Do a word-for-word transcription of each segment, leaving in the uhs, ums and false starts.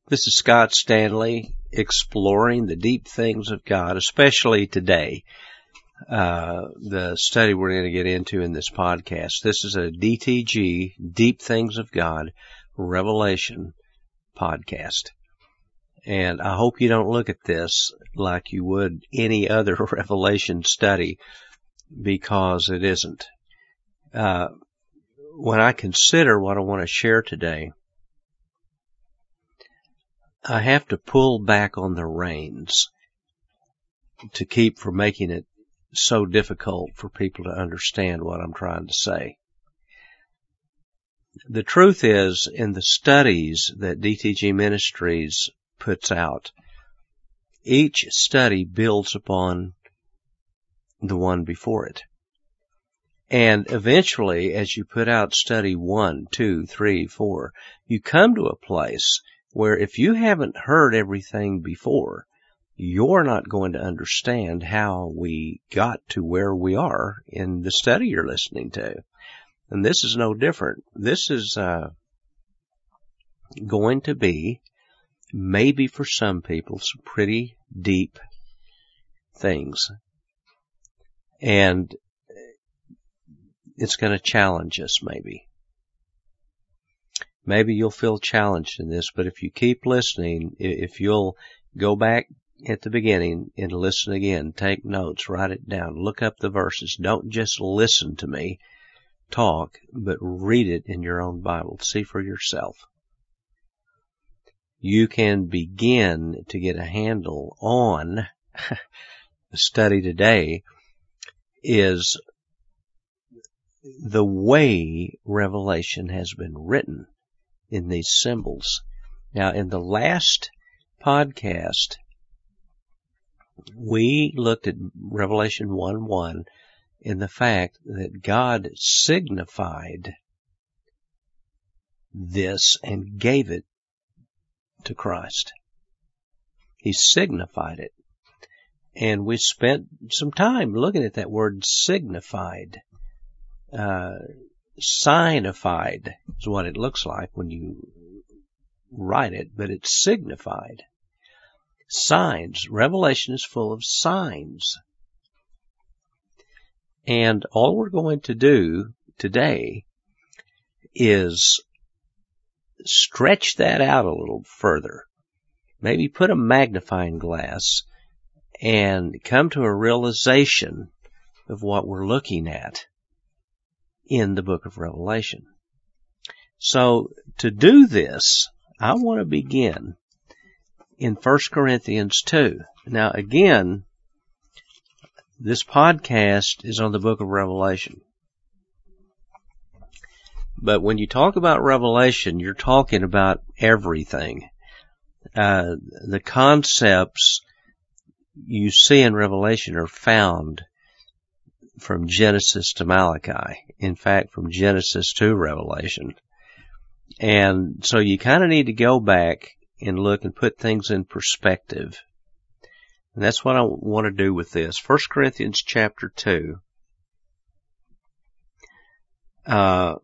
This is Scott Stanley, exploring the deep things of God, especially today. Uh, the study we're going to get into in this podcast. This is a D T G, Deep Things of God, Revelation podcast. And I hope you don't look at this like you would any other Revelation study, because it isn't. Uh, when I consider what I want to share today, I have to pull back on the reins to keep from making it so difficult for people to understand what I'm trying to say. The truth is, in the studies that D T G Ministries puts out, each study builds upon the one before it. And eventually, as you put out study one, two, three, four, you come to a place where if you haven't heard everything before, you're not going to understand how we got to where we are in the study you're listening to. And this is no different. This is uh, going to be, maybe for some people, some pretty deep things. And it's going to challenge us, maybe. Maybe you'll feel challenged in this, but if you keep listening, if you'll go back at the beginning and listen again, take notes, write it down, look up the verses. Don't just listen to me talk, but read it in your own Bible. See for yourself. You can begin to get a handle on the study today is the way Revelation has been written in these symbols. Now, in the last podcast, we looked at Revelation one one in the fact that God signified this and gave it to Christ. He signified it. And we spent some time looking at that word signified. Uh, signified is what it looks like when you write it, but it's signified. Signs. Revelation is full of signs. And all we're going to do today is stretch that out a little further. Maybe put a magnifying glass and come to a realization of what we're looking at in the book of Revelation. So, to do this, I want to begin in First Corinthians two. Now, again, this podcast is on the book of Revelation. But when you talk about Revelation, you're talking about everything. Uh, the concepts you see in Revelation are found from Genesis to Malachi. In fact, from Genesis to Revelation. And so you kind of need to go back and look and put things in perspective. And that's what I want to do with this. First Corinthians chapter two. Uh,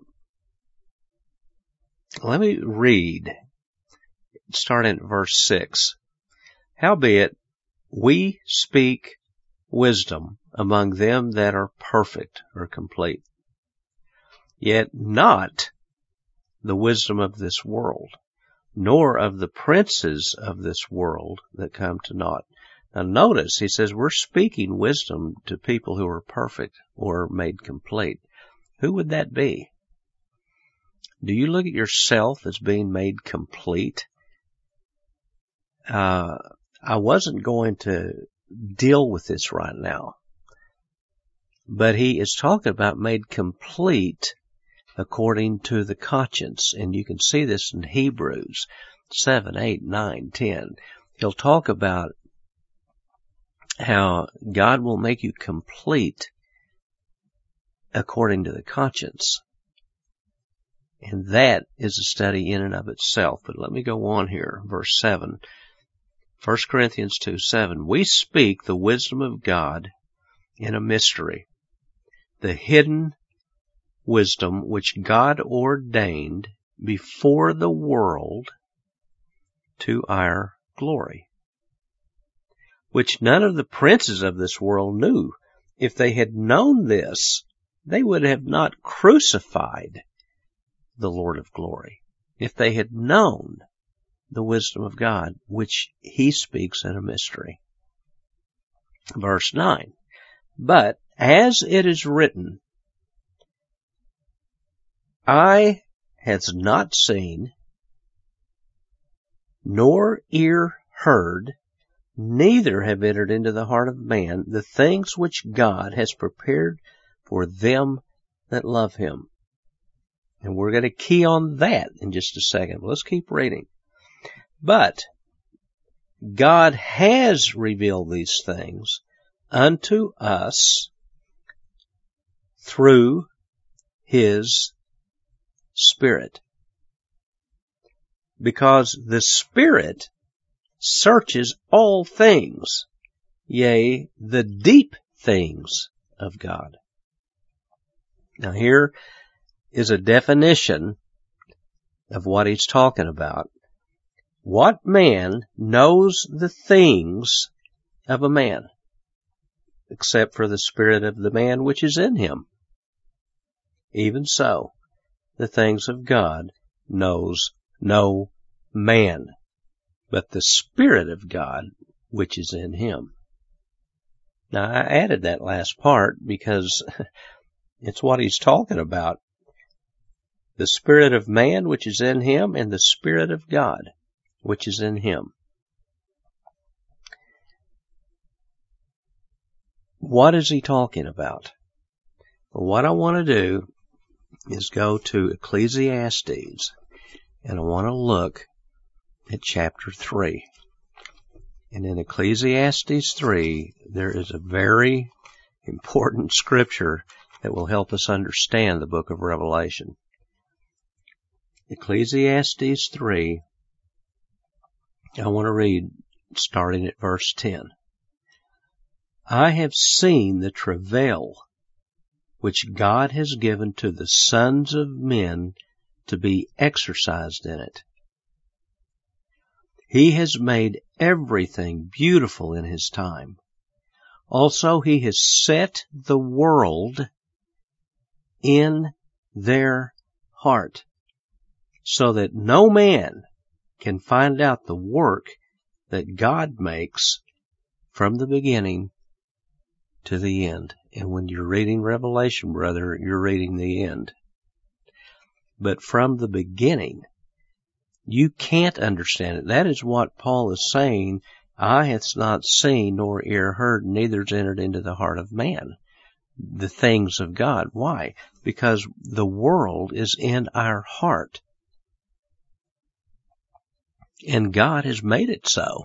let me read, starting at verse six. Howbeit, we speak wisdom among them that are perfect or complete, yet not the wisdom of this world, nor of the princes of this world that come to naught. Now notice, he says we're speaking wisdom to people who are perfect or made complete. Who would that be? Do you look at yourself as being made complete? Uh, I wasn't going to deal with this right now. But he is talking about made complete according to the conscience. And you can see this in Hebrews seven, eight, nine, ten. He'll talk about how God will make you complete according to the conscience. And that is a study in and of itself. But let me go on here. Verse seven. First Corinthians two, seven. We speak the wisdom of God in a mystery, the hidden wisdom which God ordained before the world to our glory, which none of the princes of this world knew. If they had known this, they would have not crucified the Lord of glory. If they had known the wisdom of God, which he speaks in a mystery. Verse nine. But as it is written, eye has not seen, nor ear heard, neither have entered into the heart of man the things which God has prepared for them that love him. And we're going to key on that in just a second. Let's keep reading. But God has revealed these things unto us through his Spirit. Because the Spirit searches all things, yea, the deep things of God. Now here is a definition of what he's talking about. What man knows the things of a man, except for the spirit of the man which is in him? Even so, the things of God knows no man, but the Spirit of God which is in him. Now, I added that last part because it's what he's talking about. The Spirit of man which is in him and the Spirit of God which is in him. What is he talking about? Well, what I want to do is go to Ecclesiastes, and I want to look at chapter three. And in Ecclesiastes three, there is a very important scripture that will help us understand the book of Revelation. Ecclesiastes three, I want to read starting at verse ten. I have seen the travail which God has given to the sons of men to be exercised in it. He has made everything beautiful in his time. Also he has set the world in their heart, so that no man can find out the work that God makes from the beginning to the end. And when you're reading Revelation, brother, you're reading the end. But from the beginning, you can't understand it. That is what Paul is saying. Eye hath not seen, nor ear heard, neither has entered into the heart of man the things of God. Why? Because the world is in our heart. And God has made it so.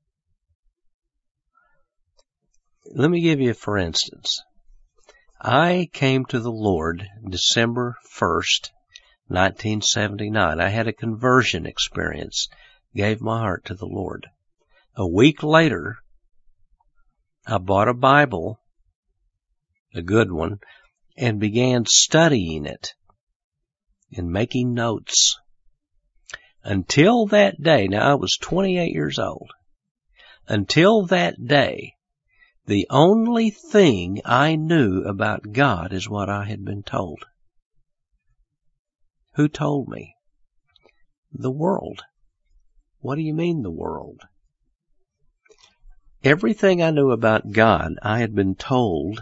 Let me give you, for instance, I came to the Lord December first, nineteen seventy-nine. I had a conversion experience, gave my heart to the Lord. A week later, I bought a Bible, a good one, and began studying it and making notes. Until that day, now I was twenty-eight years old, until that day, the only thing I knew about God is what I had been told. Who told me? The world. What do you mean, the world? Everything I knew about God, I had been told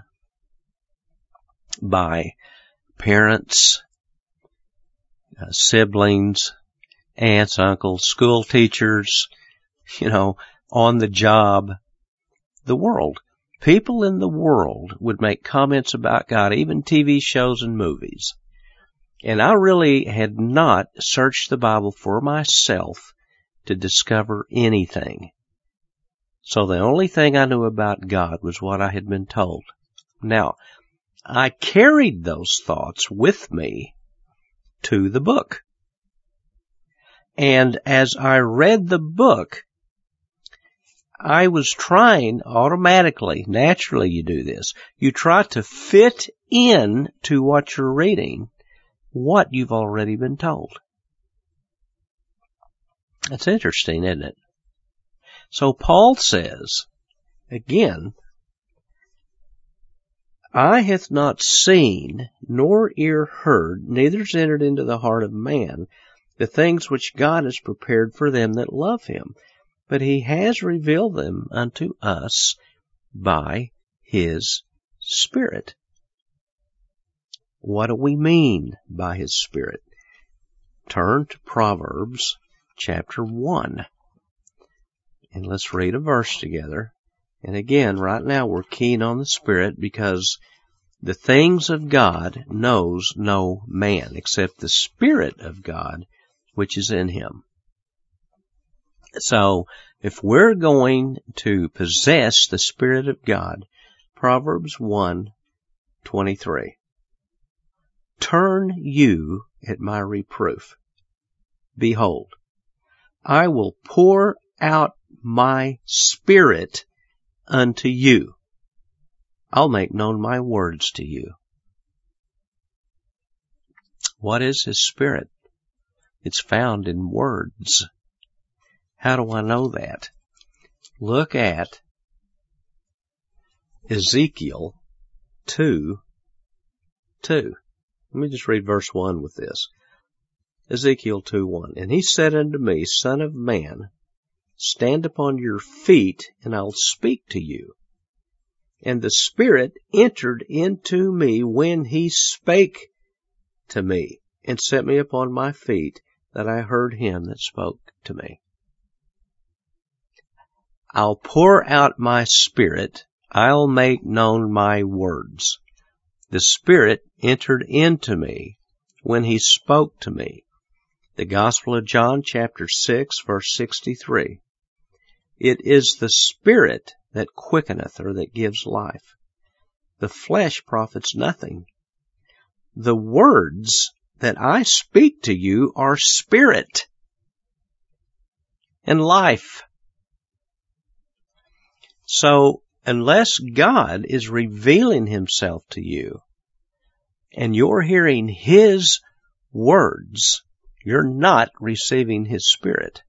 by parents, uh, siblings, aunts, uncles, school teachers, you know, on the job, the world. People in the world would make comments about God, even T V shows and movies. And I really had not searched the Bible for myself to discover anything. So the only thing I knew about God was what I had been told. Now, I carried those thoughts with me to the book. And as I read the book, I was trying automatically, naturally you do this, you try to fit in to what you're reading what you've already been told. That's interesting, isn't it? So Paul says, again, eye hath not seen, nor ear heard, neither is entered into the heart of man, the things which God has prepared for them that love him. But he has revealed them unto us by his Spirit. What do we mean by his Spirit? Turn to Proverbs chapter one. And let's read a verse together. And again, right now we're keen on the Spirit because the things of God knows no man except the Spirit of God which is in him. So, if we're going to possess the Spirit of God, Proverbs one twenty-three. Turn you at my reproof. Behold, I will pour out my Spirit unto you. I'll make known my words to you. What is his Spirit? It's found in words. How do I know that? Look at Ezekiel two two. Let me just read verse one with this. Ezekiel two one. And he said unto me, Son of man, stand upon your feet, and I'll speak to you. And the Spirit entered into me when he spake to me, and set me upon my feet, that I heard him that spoke to me. I'll pour out my Spirit, I'll make known my words. The Spirit entered into me when he spoke to me. The Gospel of John, chapter six, verse sixty-three. It is the Spirit that quickeneth, or that gives life. The flesh profits nothing. The words that I speak to you are spirit and life. So, unless God is revealing himself to you, and you're hearing his words, you're not receiving his Spirit.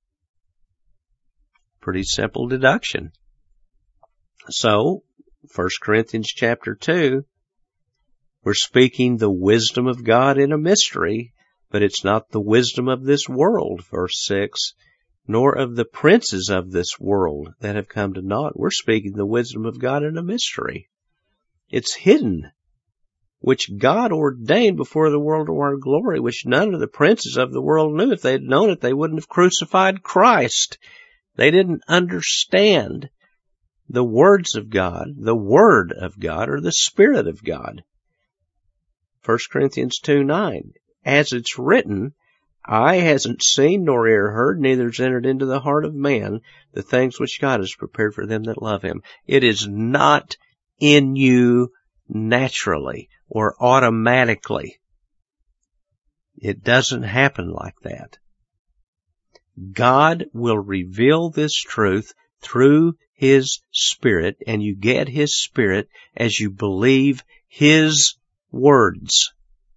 Pretty simple deduction. So, First Corinthians chapter two, we're speaking the wisdom of God in a mystery, but it's not the wisdom of this world, verse six, nor of the princes of this world that have come to naught. We're speaking the wisdom of God in a mystery. It's hidden, which God ordained before the world to our glory, which none of the princes of the world knew. If they'd known it, they wouldn't have crucified Christ. They didn't understand the words of God, the Word of God, or the Spirit of God. First Corinthians two nine. As it's written, eye hasn't seen nor ear heard, neither has entered into the heart of man the things which God has prepared for them that love him. It is not in you naturally or automatically. It doesn't happen like that. God will reveal this truth through his Spirit, and you get his Spirit as you believe his words.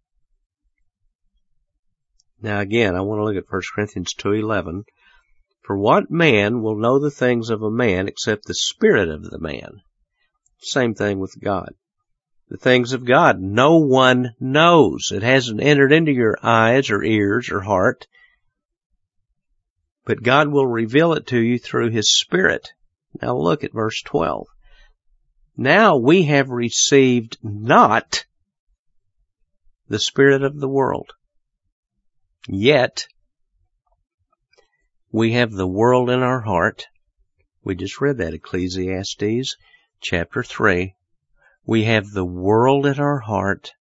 Now again, I want to look at First Corinthians two eleven. For what man will know the things of a man except the Spirit of the man? Same thing with God. The things of God no one knows. It hasn't entered into your eyes or ears or heart. But God will reveal it to you through his Spirit. Now look at verse twelve. Now we have received not the spirit of the world, yet we have the world in our heart. We just read that, Ecclesiastes chapter three. We have the world in our heart.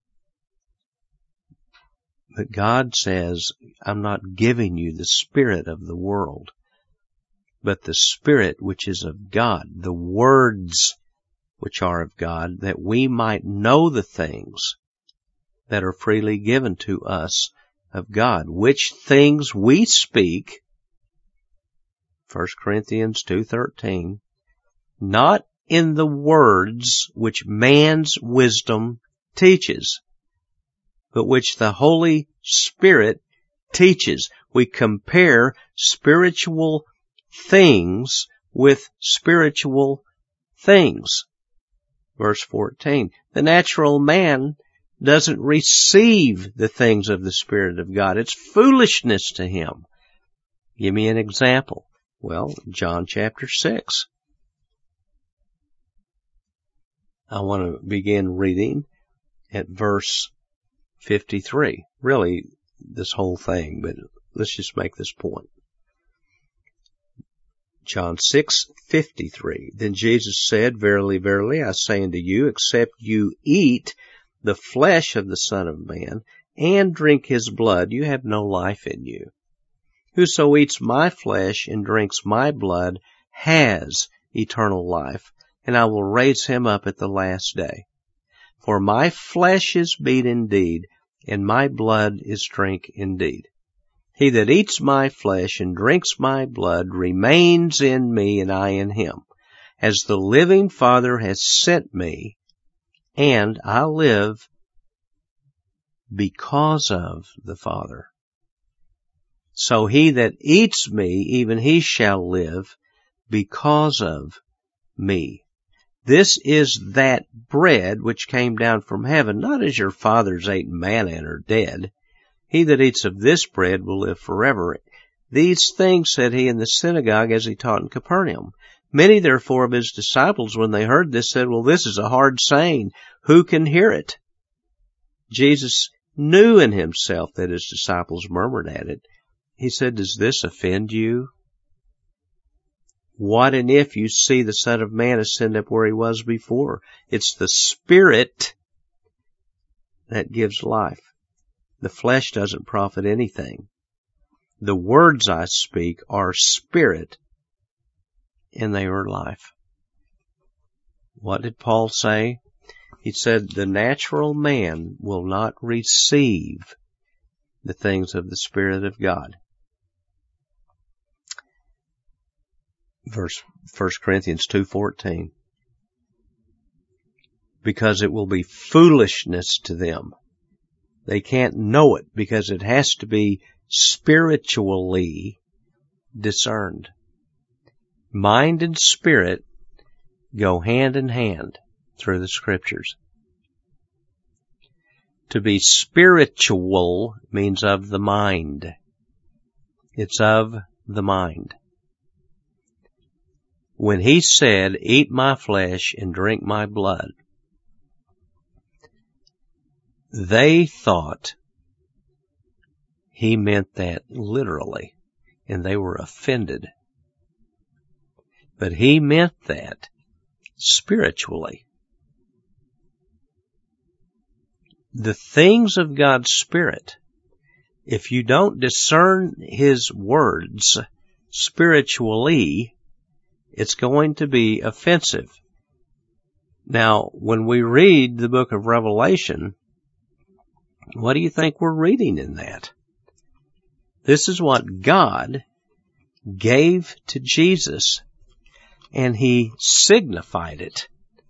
But God says, I'm not giving you the spirit of the world, but the Spirit which is of God, the words which are of God, that we might know the things that are freely given to us of God, which things we speak, First Corinthians two thirteen, not in the words which man's wisdom teaches, but which the Holy Spirit teaches. We compare spiritual things with spiritual things. Verse fourteen, the natural man doesn't receive the things of the Spirit of God. It's foolishness to him. Give me an example. Well, John chapter six. I want to begin reading at verse fifty-three. Really, this whole thing, but let's just make this point. John six fifty-three. Then Jesus said, Verily, verily, I say unto you, except you eat the flesh of the Son of Man and drink his blood, you have no life in you. Whoso eats my flesh and drinks my blood has eternal life, and I will raise him up at the last day. For my flesh is meat indeed, and my blood is drink indeed. He that eats my flesh and drinks my blood remains in me, and I in him. As the living Father has sent me, and I live because of the Father. So he that eats me, even he shall live because of me. This is that bread which came down from heaven, not as your fathers ate manna and are dead. He that eats of this bread will live forever. These things said he in the synagogue as he taught in Capernaum. Many therefore of his disciples, when they heard this, said, Well, this is a hard saying. Who can hear it? Jesus knew in himself that his disciples murmured at it. He said, Does this offend you? What and if you see the Son of Man ascend up where he was before? It's the Spirit that gives life. The flesh doesn't profit anything. The words I speak are spirit, and they are life. What did Paul say? He said, the natural man will not receive the things of the Spirit of God. Verse First Corinthians two fourteen. Because it will be foolishness to them. They can't know it because it has to be spiritually discerned. Mind and spirit go hand in hand through the Scriptures. To be spiritual means of the mind. It's of the mind. When he said, Eat my flesh and drink my blood, they thought he meant that literally, and they were offended. But he meant that spiritually. The things of God's Spirit, if you don't discern his words spiritually, it's going to be offensive. Now, when we read the book of Revelation, what do you think we're reading in that? This is what God gave to Jesus, and he signified it,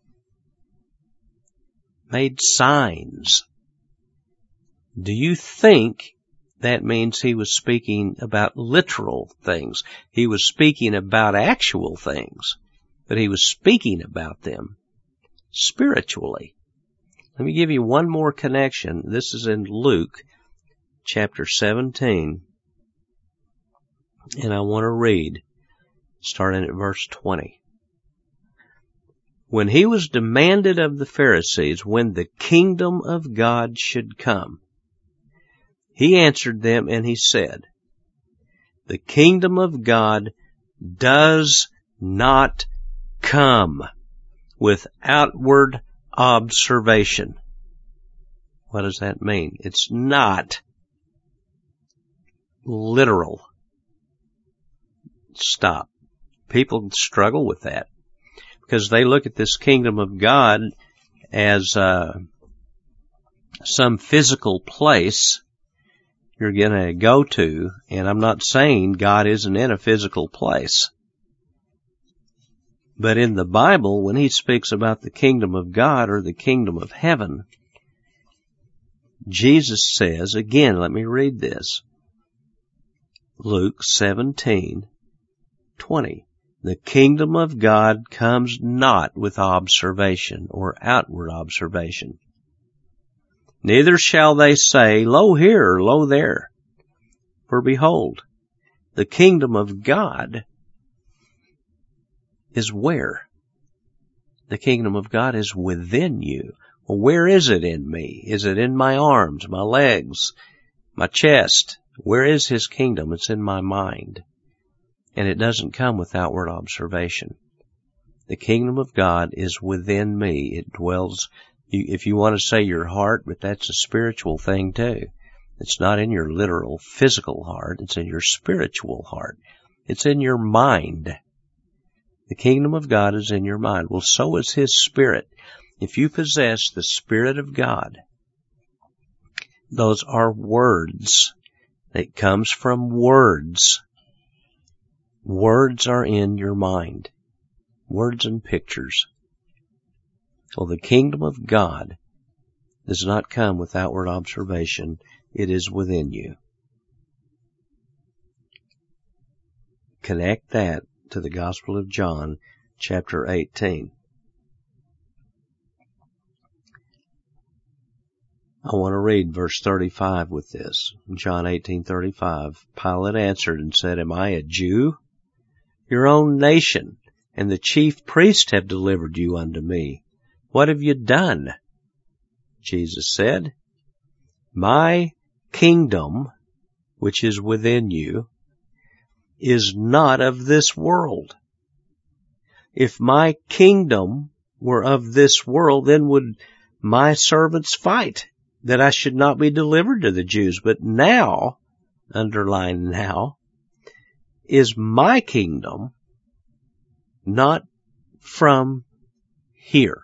made signs. Do you think that means he was speaking about literal things? He was speaking about actual things, but he was speaking about them spiritually. Let me give you one more connection. This is in Luke chapter seventeen, and I want to read, starting at verse twenty. When he was demanded of the Pharisees when the kingdom of God should come, he answered them and he said, The kingdom of God does not come with outward observation. What does that mean? It's not literal. Stop. People struggle with that because they look at this kingdom of God as uh, some physical place you're going to go to, and I'm not saying God isn't in a physical place. But in the Bible, when he speaks about the kingdom of God or the kingdom of heaven, Jesus says, again, let me read this. Luke seventeen twenty. The kingdom of God comes not with observation or outward observation. Neither shall they say, Lo here, or lo there. For behold, the kingdom of God is where? The kingdom of God is within you. Well, where is it in me? Is it in my arms, my legs, my chest? Where is His kingdom? It's in my mind. And it doesn't come with outward observation. The kingdom of God is within me. It dwells, if you want to say your heart, but that's a spiritual thing too. It's not in your literal physical heart. It's in your spiritual heart. It's in your mind. The kingdom of God is in your mind. Well, so is His Spirit. If you possess the Spirit of God, those are words. It comes from words. Words are in your mind. Words and pictures. Well, the kingdom of God does not come with outward observation. It is within you. Connect that to the Gospel of John, chapter eighteen. I want to read verse thirty-five with this. John eighteen thirty-five. Pilate answered and said, Am I a Jew? Your own nation and the chief priests have delivered you unto me. What have you done? Jesus said, My kingdom, which is within you, is not of this world. If my kingdom were of this world, then would my servants fight, that I should not be delivered to the Jews. But now, underline now, is my kingdom not from here.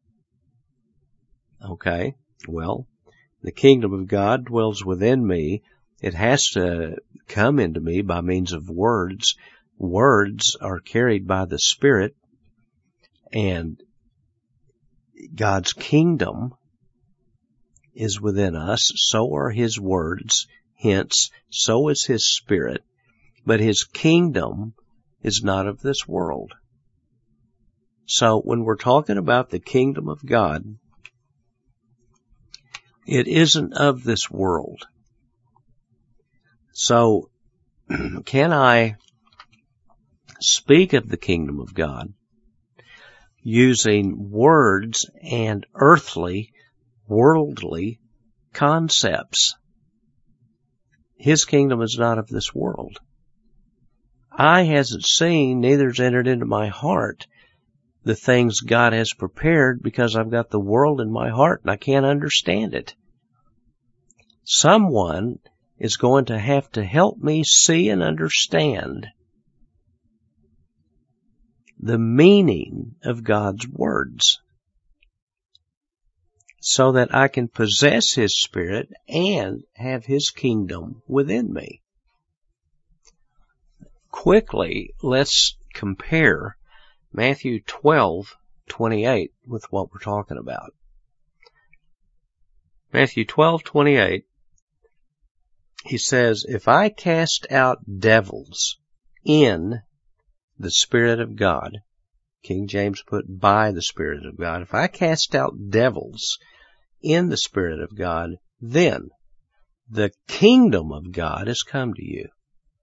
Okay, well, the kingdom of God dwells within me. It has to come into me by means of words. Words are carried by the Spirit, and God's kingdom is within us. So are His words. Hence, so is His Spirit. But His kingdom is not of this world. So when we're talking about the kingdom of God, it isn't of this world. So, can I speak of the kingdom of God using words and earthly, worldly concepts? His kingdom is not of this world. Eye hasn't seen, neither has entered into my heart the things God has prepared, because I've got the world in my heart and I can't understand it. Someone is going to have to help me see and understand the meaning of God's words so that I can possess His Spirit and have His kingdom within me. Quickly, let's compare Matthew twelve twenty-eight with what we're talking about. Matthew twelve twenty-eight, He says, If I cast out devils in the Spirit of God, King James put by the Spirit of God, if I cast out devils in the Spirit of God, then the kingdom of God has come to you.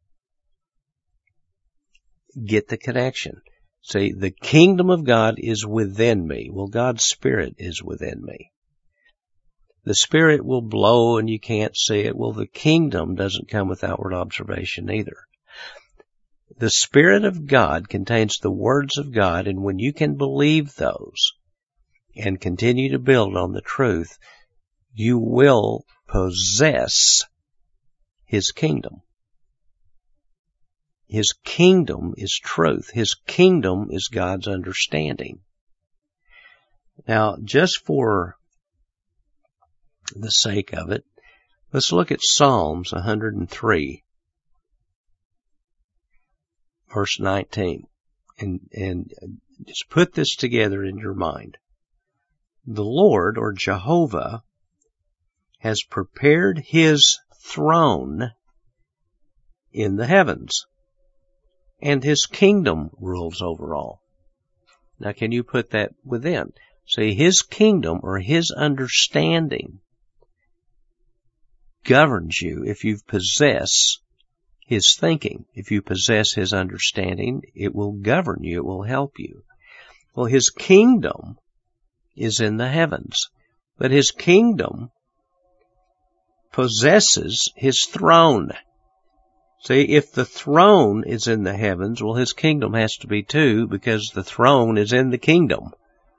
Get the connection. See, the kingdom of God is within me. Well, God's Spirit is within me. The Spirit will blow and you can't see it. Well, the kingdom doesn't come with outward observation either. The Spirit of God contains the words of God, and when you can believe those and continue to build on the truth, you will possess His kingdom. His kingdom is truth. His kingdom is God's understanding. Now, just for the sake of it, let's look at Psalms one hundred three, verse nineteen, and, and just put this together in your mind. The Lord, or Jehovah, has prepared His throne in the heavens. And his kingdom rules over all. Now can you put that within? See, his kingdom or his understanding governs you if you possess his thinking. If you possess his understanding, it will govern you. It will help you. Well, his kingdom is in the heavens, but his kingdom possesses his throne. See, if the throne is in the heavens, well, his kingdom has to be too, because the throne is in the kingdom.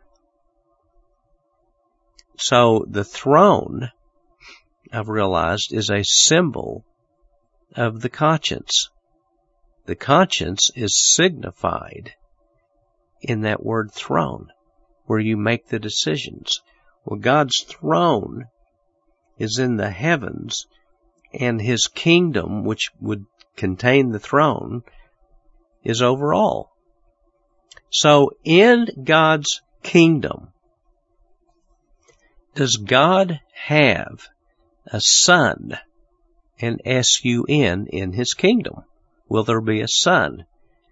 So the throne, I've realized, is a symbol of the conscience. The conscience is signified in that word throne, where you make the decisions. Well, God's throne is in the heavens, and his kingdom, which would contain the throne, is over all. So in God's kingdom, does God have a son, an S U N, in his kingdom? Will there be a son?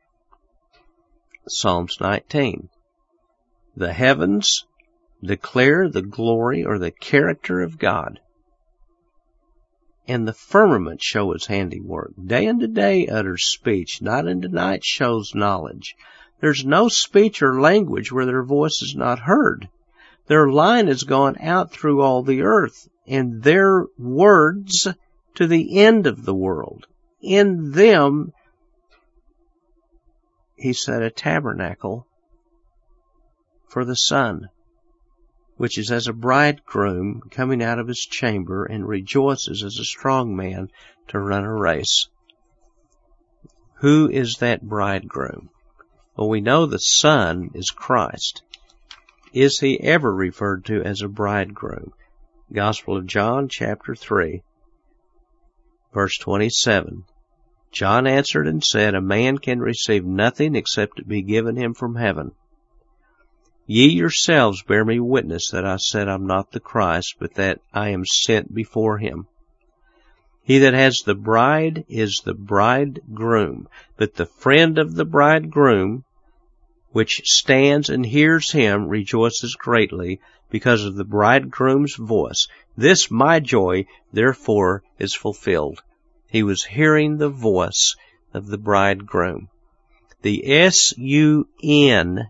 Psalms nineteen. The heavens declare the glory or the character of God, and the firmament show his handiwork. Day unto day utters speech, night unto night shows knowledge. There's no speech or language where their voice is not heard. Their line has gone out through all the earth, and their words to the end of the world. In them he set a tabernacle for the Son, which is as a bridegroom coming out of his chamber and rejoices as a strong man to run a race. Who is that bridegroom? Well, we know the Son is Christ. Is he ever referred to as a bridegroom? Gospel of John, chapter three, verse twenty-seven. John answered and said, A man can receive nothing except it be given him from heaven. Ye yourselves bear me witness that I said I'm not the Christ, but that I am sent before him. He that has the bride is the bridegroom, but the friend of the bridegroom, which stands and hears him, rejoices greatly because of the bridegroom's voice. This my joy, therefore, is fulfilled. He was hearing the voice of the bridegroom. The S U N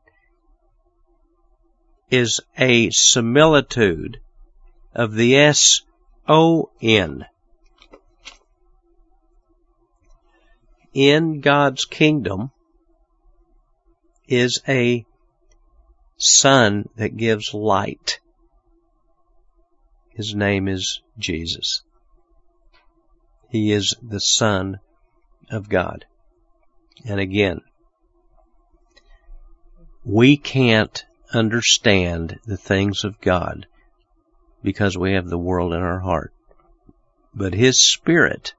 is a similitude of the S O N. In God's kingdom is a sun that gives light. His name is Jesus. He is the Son of God. And again, we can't understand the things of God because we have the world in our heart. But his Spirit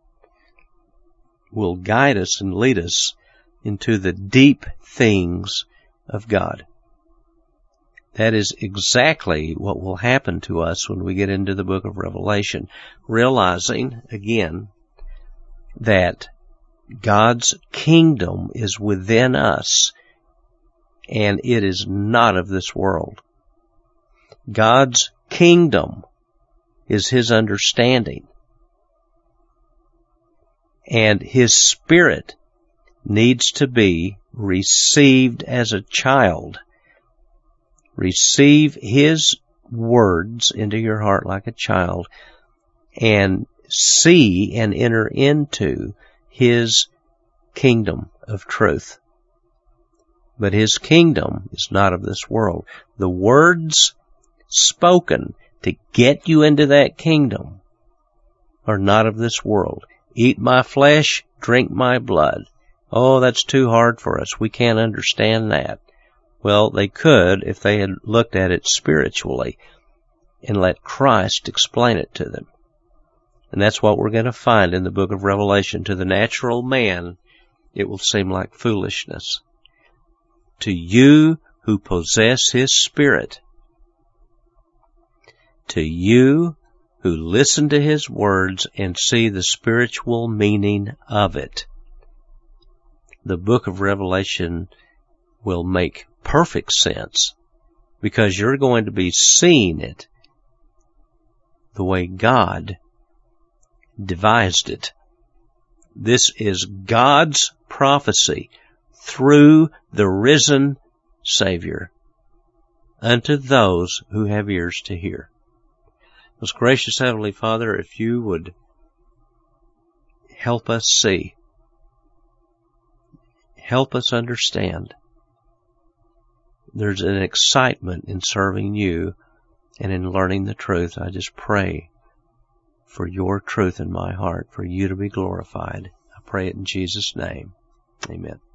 will guide us and lead us into the deep things of God. That is exactly what will happen to us when we get into the book of Revelation, realizing, again, that God's kingdom is within us, and it is not of this world. God's kingdom is his understanding, and his Spirit needs to be received as a child. Receive his words into your heart like a child, and see and enter into his kingdom of truth. But his kingdom is not of this world. The words spoken to get you into that kingdom are not of this world. Eat my flesh, drink my blood. Oh, that's too hard for us. We can't understand that. Well, they could if they had looked at it spiritually and let Christ explain it to them. And that's what we're going to find in the book of Revelation. To the natural man, it will seem like foolishness. To you who possess his Spirit, to you who listen to His words and see the spiritual meaning of it. The book of Revelation will make perfect sense because you're going to be seeing it the way God devised it. This is God's prophecy through the risen Savior unto those who have ears to hear. Most gracious Heavenly Father, if you would help us see, help us understand, there's an excitement in serving you and in learning the truth. I just pray for your truth in my heart, for you to be glorified. I pray it in Jesus' name. Amen.